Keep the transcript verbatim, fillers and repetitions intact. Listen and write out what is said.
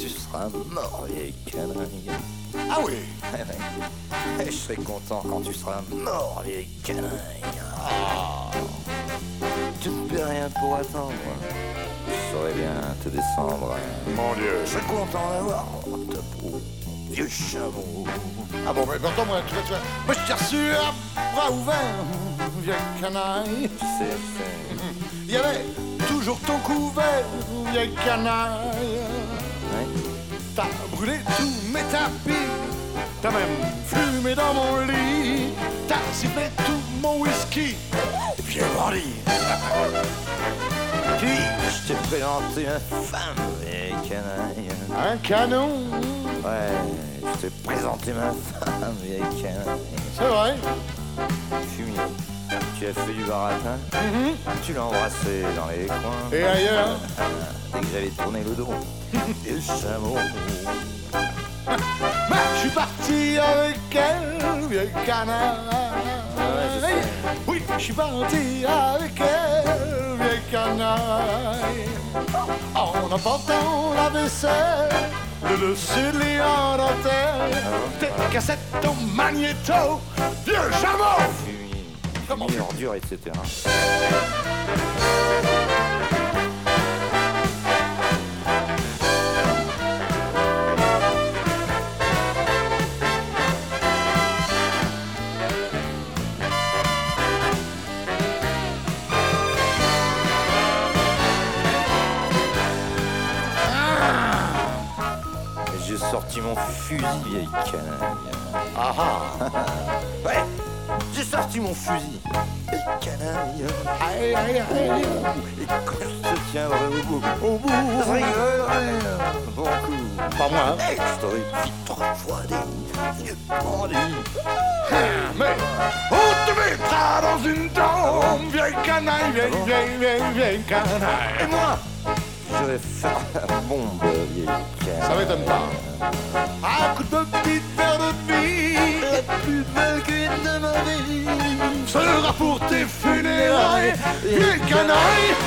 tu seras mort, vieille canaille. Ah oui. Et je serai content quand tu seras mort, vieille canaille. Ah. Tu ne peux rien pour attendre. Je saurais bien te descendre. Mon Dieu. Je serais content d'avoir ta peau, vieux chameau. Ah bon, mais attends, moi, tu vois, tu vois. Moi, je t'ai reçu à bras ouverts, vieille canaille. Tu sais, je sais. Il y avait toujours ton couvert, vieille canaille. Ouais. T'as brûlé tous mes tapis, t'as même fumé dans mon lit, t'as sifflé tout mon whisky, et puis bandit. Puis, je t'ai présenté ma femme, vieille canaille. Un canon, Ouais, je t'ai présenté ma femme, vieille canaille. c'est vrai. Fumier, tu as fait du baratin, Mhm. tu l'as embrassé dans les coins. Et ailleurs. Dès que j'avais tourné le dos, et le chameau. Mais je suis parti avec elle, vieille canaille. Ouais, je sais. Oui, je suis parti avec elle, vieille canaille. En emportant la vaisselle, le dessus de lit en dentelle, tes cassettes au magnéto, vieux chameau. Fumier, Comment fumier, ordure, et cetera. J'ai sorti mon fusil, vieille canaille. Ah ah. Ouais, j'ai sorti mon fusil, vieille canaille. Aïe aïe aïe. Et quand je te tiendrai au bout, Au bout. je rigolerai bon coup. Pas moi, hein. Et je t'aurais dit trois fois des vieux bandits. Mais on te mettra dans une tombe, vieille canaille, vieille, vieille, vieille, vieille Et canaille. moi, je vais faire la bombe, vieille canaille. Ça m'étonne pas. Un coup de petite verre de vie, La plus belle cuite de ma vie sera pour tes funérailles, vieille canaille.